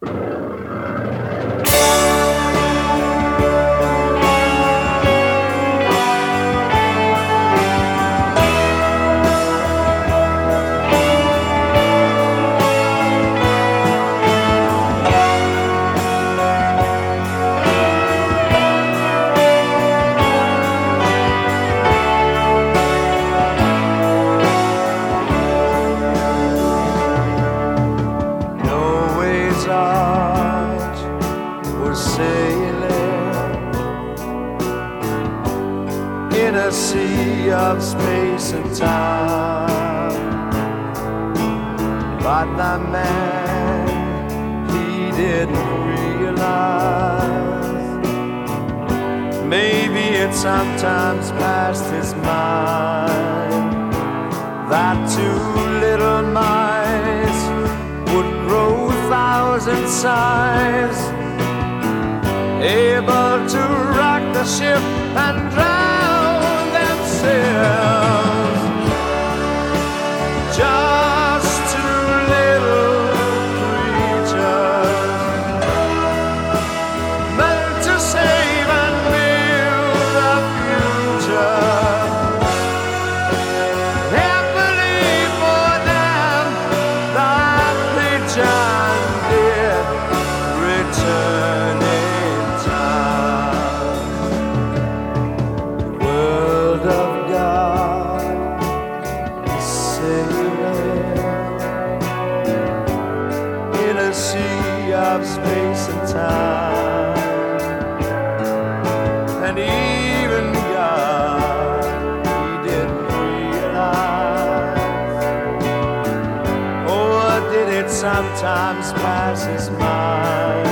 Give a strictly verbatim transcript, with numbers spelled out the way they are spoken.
In a sea of space and time, but the man, he didn't realize. Maybe it sometimes passed his mind that two little mice would grow thousand size, able to rock the ship and drown themselves. Just two little creatures meant to save and build a future. Happily for them, that the John did return in time. The world of God is sailing in a sea of space and time, and even God, he didn't realize. Or did it sometimes pass his mind